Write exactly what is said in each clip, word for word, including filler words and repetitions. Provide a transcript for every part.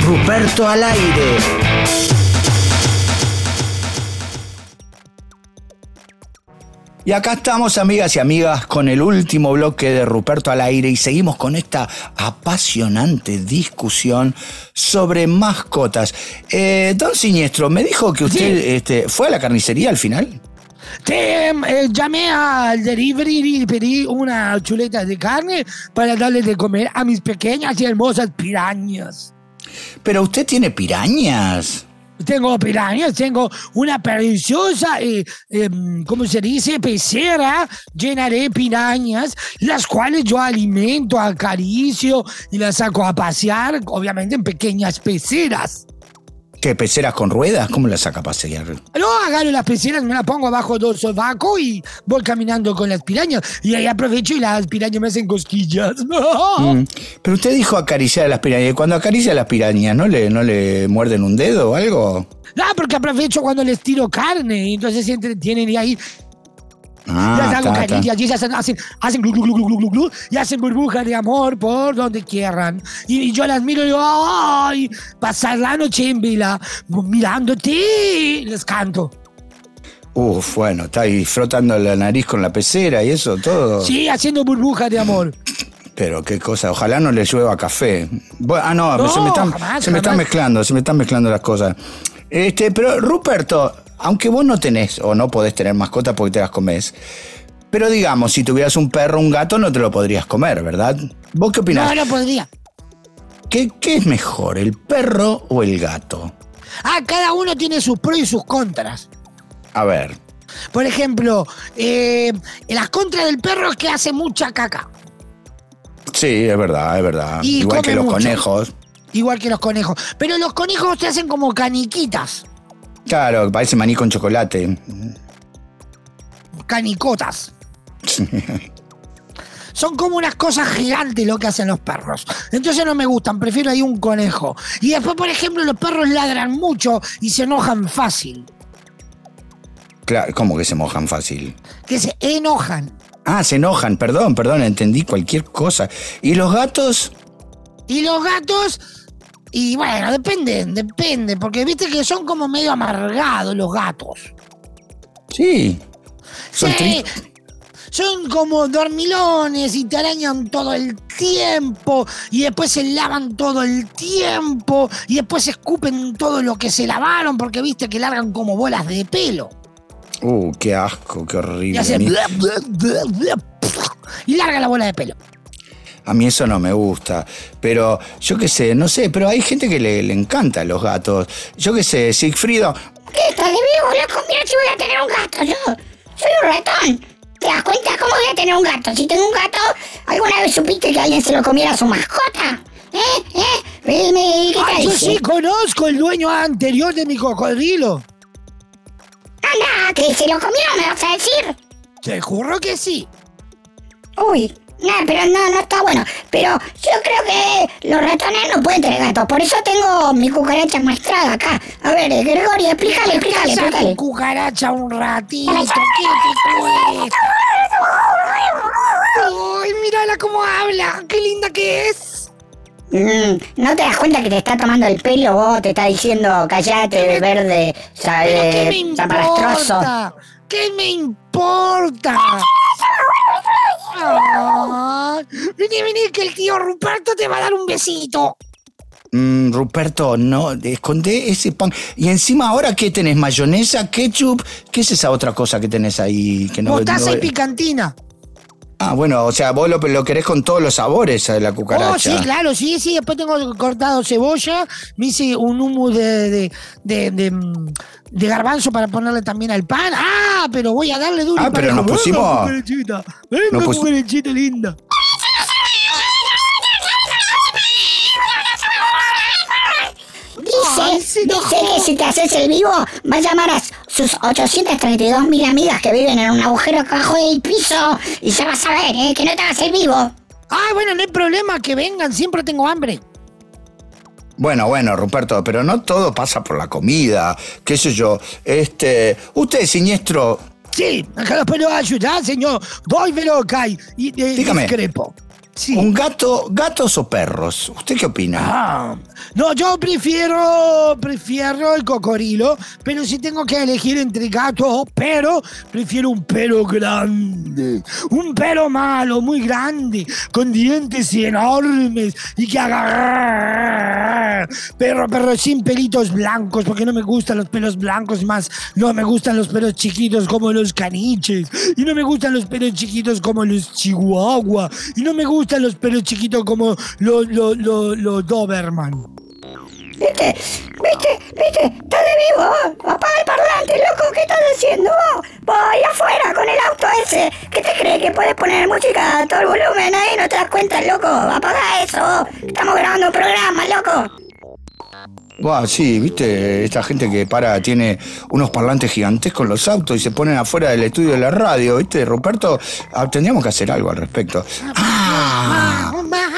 Ruperto al aire. Y acá estamos, amigas y amigas, con el último bloque de Ruperto al aire y seguimos con esta apasionante discusión sobre mascotas. Eh, don Siniestro, me dijo que usted sí. este, fue a la carnicería al final. Te, eh, llamé al delivery y pedí una chuleta de carne para darle de comer a mis pequeñas y hermosas pirañas. Pero usted tiene pirañas. Tengo pirañas, tengo una preciosa, eh, eh, ¿cómo se dice? Pecera llena de pirañas, las cuales yo alimento, acaricio y las saco a pasear, obviamente en pequeñas peceras. ¿Qué, peceras con ruedas? ¿Cómo las saca a pasear? No, agarro las peceras, me las pongo abajo del sobaco y voy caminando con las pirañas. Y ahí aprovecho y las pirañas me hacen cosquillas. Mm, pero usted dijo acariciar a las pirañas. Cuando acaricia a las pirañas, ¿no le, no le muerden un dedo o algo? No, porque aprovecho cuando les tiro carne y entonces se entretienen y ahí... Ah, ya hago ta, caricias y ellas hacen, hacen, hacen glu, glu, glu, glu, glu, glu, y hacen burbujas de amor por donde quieran. Y, y yo las miro y digo, ¡ay! Pasar la noche en vela, mirándote, y les canto. Uf, bueno, está ahí frotando la nariz con la pecera y eso, todo. Sí, haciendo burbujas de amor. Pero qué cosa, ojalá no le llueva café. Bueno, ah, no, no se me están, jamás, se me están jamás. mezclando, se me están mezclando las cosas. Este, pero Ruperto, aunque vos no tenés o no podés tener mascotas porque te las comés, pero digamos, si tuvieras un perro o un gato no te lo podrías comer, ¿verdad? ¿Vos qué opinás? No, no podría. ¿Qué, qué es mejor, el perro o el gato? Ah, cada uno tiene sus pros y sus contras. A ver. Por ejemplo, eh, las contras del perro es que hace mucha caca. Sí, es verdad, es verdad. Y Igual que los mucho. conejos. Igual que los conejos. Pero los conejos te hacen como caniquitas. Claro, parece maní con chocolate. Canicotas. Son como unas cosas gigantes lo que hacen los perros. Entonces no me gustan, prefiero ahí un conejo. Y después, por ejemplo, los perros ladran mucho y se enojan fácil. Claro, ¿cómo que se mojan fácil? Que se enojan. Ah, se enojan, perdón, perdón, entendí cualquier cosa. ¿Y los gatos? Y los gatos... Y bueno, depende, depende, porque viste que son como medio amargados los gatos. Sí. Son sí, tristes. Son como dormilones y te arañan todo el tiempo y después se lavan todo el tiempo y después escupen todo lo que se lavaron porque viste que largan como bolas de pelo. Uh, qué asco, qué horrible. Y hace bla, bla, bla, bla, y larga la bola de pelo. A mí eso no me gusta, pero yo qué sé, no sé, pero hay gente que le, le encanta a los gatos. Yo qué sé, Sigfrido. ¿Qué estás de vivo, loco? Mira si voy a tener un gato, yo soy un ratón. ¿Te das cuenta cómo voy a tener un gato? Si tengo un gato, ¿alguna vez supiste que alguien se lo comiera a su mascota? ¿Eh? ¿Eh? ¿Qué Ah, tal yo dice? sí conozco el dueño anterior de mi cocodrilo. Anda, que se lo comieron, ¿me vas a decir? Te juro que sí. Uy, no, pero no, no está bueno. Pero yo creo que los ratones no pueden tener gatos. Por eso tengo mi cucaracha maestrada acá. A ver, eh, Gregorio, explícale, explícale, Saca explícale. cucaracha un ratito. ¿Qué te cuesta? Ay, mírala cómo habla. Qué linda que es. Mm, ¿no te das cuenta que te está tomando el pelo vos? Te está diciendo, callate, verde, ¿Qué me sabe, zaparastroso. importa? ¿Qué me importa? Ah, vení, vení, que el tío Ruperto te va a dar un besito. Mm, Ruperto, no, escondé ese pan. Y encima ahora, ¿qué tenés? ¿Mayonesa? ¿Ketchup? ¿Qué es esa otra cosa que tenés ahí? Que no, Mostaza no- y picantina. Ah, bueno, o sea, vos lo, lo querés con todos los sabores de la cucaracha. Oh, sí, claro, sí, sí. Después tengo cortado cebolla. Me hice un hummus de, de, de, de, de garbanzo para ponerle también al pan. Ah, pero voy a darle duro. Ah, pero nos Venga, pusimos- cucarachita. Venga, nos pus- cucarachita linda. Ay, Dice, se dice enojó. que si te haces el vivo, va a llamar a sus ochocientas treinta y dos mil amigas que viven en un agujero abajo del piso y se va a saber, ¿eh? Que no te hagas el vivo. Ay, bueno, no hay problema, que vengan, siempre tengo hambre. Bueno, bueno, Ruperto, pero no todo pasa por la comida, qué sé yo. Este, usted, Siniestro, Sí, acá los puedo ayudar, señor. Voy veloz, y eh, Dígame. discrepo. Sí. ¿Un gato, gatos o perros? ¿Usted qué opina? Ah, no, yo prefiero, prefiero el cocodrilo, pero si tengo que elegir entre gato o perro, prefiero un perro grande. Un perro malo, muy grande, con dientes enormes y que haga... Perro, perro sin pelitos blancos, porque no me gustan los pelos blancos, más no me gustan los pelos chiquitos como los caniches, y no me gustan los pelos chiquitos como los chihuahua, y no me gustan los pelos chiquitos como los, los, los, los Doberman. ¿Viste? ¿Viste? ¿Viste? ¿Estás de vivo? Apaga el parlante, loco. ¿Qué estás haciendo vos? Vos ahí afuera con el auto ese. ¿Qué te crees que puedes poner música a todo el volumen ahí? ¿No te das cuenta, loco? Apaga eso. Estamos grabando un programa, loco. Buah, sí, viste, esta gente que para tiene unos parlantes gigantescos en los autos y se ponen afuera del estudio de la radio, viste, Ruperto, ah, tendríamos que hacer algo al respecto. ¡Ah!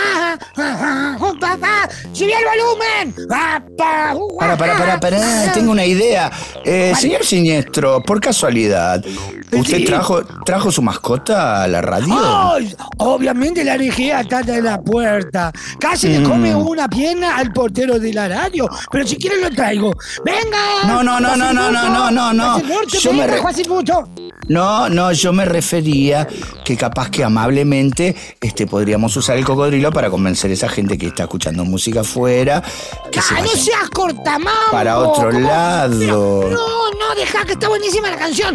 ¡Subí el volumen! Para, para, para, para, tengo una idea. Eh, señor Siniestro, por casualidad, ¿usted Sí. trajo, trajo su mascota a la radio? ¡Ay! Obviamente la dejé atada en la puerta. Casi le come una pierna al portero de la radio. Pero si quieres lo traigo. ¡Venga! No, no, no, no, no, no, no, no, no. Yo me re- Juancimucho. No, no, yo me refería que capaz que amablemente este, podríamos usar el cocodrilo para convencer a esa gente que está escuchando música afuera que se ¡Ah, no vaya seas cortamambo! para otro ¿Cómo? lado. Pero, no, no, deja que está buenísima la canción.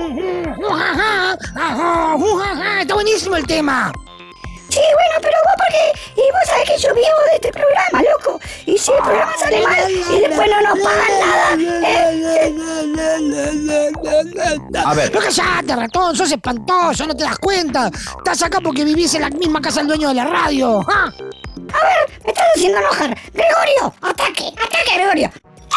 Está buenísimo el tema. Sí, bueno, pero vos porque... Y vos sabés que yo vivo de este programa, loco. Y si el programa sale mal y después no nos pagan nada... Eh, A ver, Pero callate, ratón, sos espantoso, no te das cuenta. Estás acá porque vivís en la misma casa del dueño de la radio. ¿Ah? A ver, me estás haciendo enojar. Gregorio, ataque, ataque, Gregorio.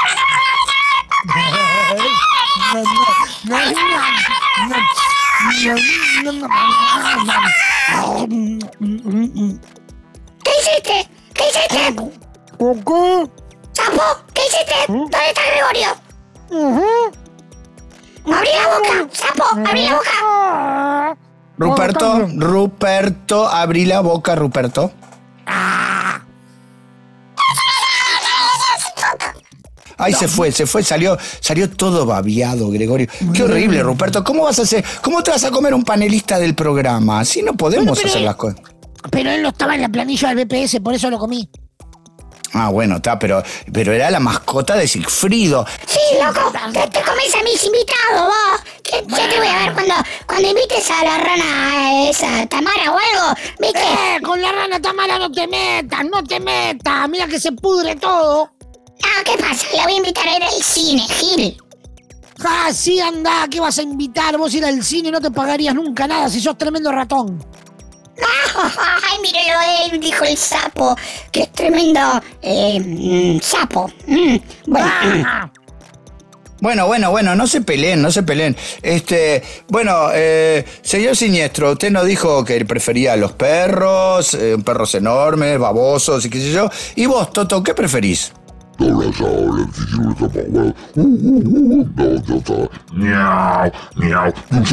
¿Qué hiciste? ¿Qué hiciste? ¿Qué? ¿Sapo? ¿Qué hiciste? ¿Dónde está Gregorio? ¡Abrí la boca! ¡Sapo! ¡Abrí la boca! Ruperto, Ruperto, abrí la boca, Ruperto. Ay, se fue, se fue, salió, salió todo babiado, Gregorio. Qué horrible, Ruperto. ¿Cómo vas a hacer? ¿Cómo te vas a comer un panelista del programa? Así no podemos Bueno, pero- hacer las cosas. Pero él no estaba en la planilla del B P S, por eso lo comí. Ah, bueno, está, pero, pero era la mascota de Sigfrido. Sí, loco, te, te comes a mis invitados, vos. ¿Qué, ya te voy a ver cuando, cuando invites a la rana esa, Tamara o algo, ¿viste? Eh, con la rana Tamara no te metas, no te metas. Mira que se pudre todo. Ah, ¿qué pasa? La voy a invitar a ir al cine, Gil. Ah, sí, anda, ¿qué vas a invitar? Vos ir al cine y no te pagarías nunca nada si sos tremendo ratón. Ay, mírelo, él dijo el sapo, que es tremendo eh, mm, sapo. Mm, bueno, mm. Ah, Bueno, bueno, bueno, no se peleen, no se peleen. Este, bueno, eh, señor Siniestro, usted nos dijo que prefería los perros, eh, perros enormes, babosos y qué sé yo. ¿Y vos, Toto, qué preferís? Miau, miau,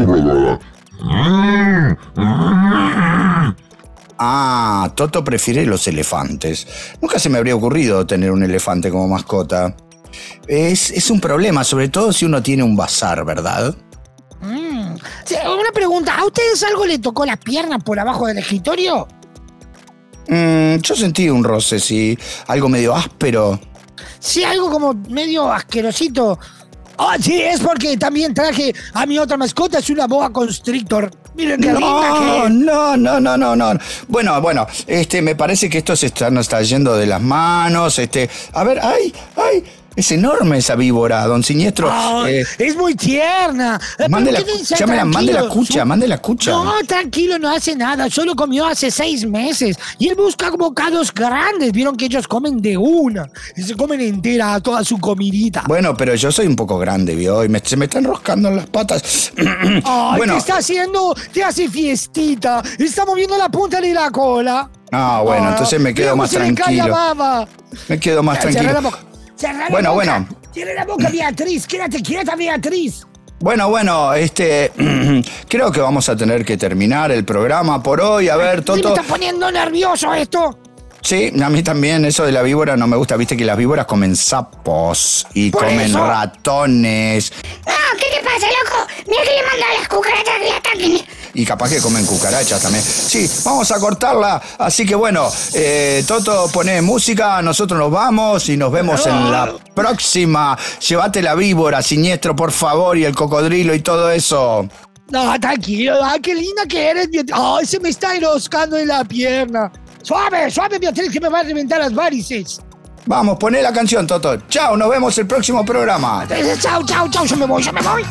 Ah, Toto prefiere los elefantes. Nunca se me habría ocurrido tener un elefante como mascota. Es, es un problema, sobre todo si uno tiene un bazar, ¿verdad? mm. Sí, una pregunta, ¿a ustedes algo le tocó las piernas por abajo del escritorio? Mm, yo sentí un roce, sí, algo medio áspero. Sí, algo como medio asquerosito. Ah, sí, es porque también traje a mi otra mascota, es una boa constrictor. Miren qué linda No, que... no, no, no, no, no. Bueno, bueno, este, me parece que esto se está, nos está yendo de las manos. Este, a ver, ay, ay, es enorme esa víbora, don Siniestro. Ah, Eh, es muy tierna. Eh, mande pero la, quédense llámela, mande la tranquilos. cucha, mande la cucha. No, tranquilo, no hace nada. Solo comió hace seis meses. Y él busca bocados grandes. Vieron que ellos comen de una. Y se comen entera toda su comidita. Bueno, pero yo soy un poco grande, ¿vio? Y me, se me está enroscando en las patas. Ay, bueno, te está haciendo, te hace fiestita. Está moviendo la punta de la cola. ah, bueno, Ah, entonces me quedo mira más cómo se le cae la tranquilo. baba. Me quedo más Cierra la tranquilo. boca. Cierra la Bueno, boca. bueno. Cierra la boca, Beatriz. Quédate quieta, Beatriz. Bueno, bueno, este, creo que vamos a tener que terminar el programa por hoy. A ver, Toto. ¿Sí me está poniendo nervioso esto? Sí, a mí también eso de la víbora no me gusta. Viste que las víboras comen sapos y ¿Por comen eso? ratones. No, ¿qué te pasa, loco? Mira que le mando a las cucarachas que le ataquen. Y capaz que comen cucarachas también. Sí, vamos a cortarla. Así que bueno, eh, Toto, pone música, nosotros nos vamos y nos vemos en la próxima. Llévate la víbora, siniestro, por favor, y el cocodrilo y todo eso. No, tranquilo. Ay, qué linda que eres. Beatriz. Ay, se me está enroscando en la pierna. Suave, suave, Beatriz, que me va a reventar las varices. Vamos, poné la canción, Toto. Chao, nos vemos el próximo programa. Eh, Chao, chao, chao. Yo me voy, yo me voy.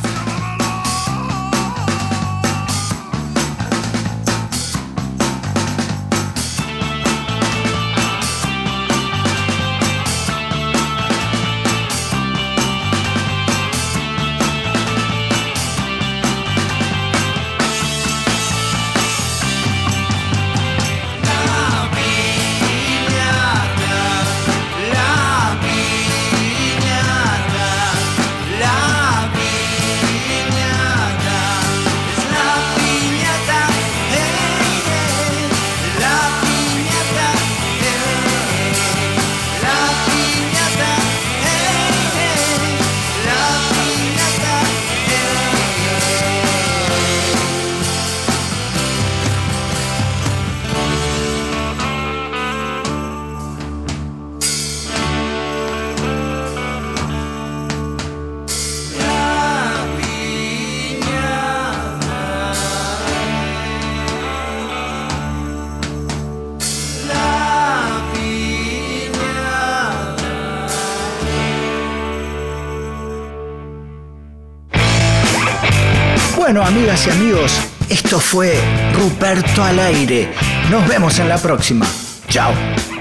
Bueno, amigas y amigos, esto fue Ruperto al aire. Nos vemos en la próxima. Chao.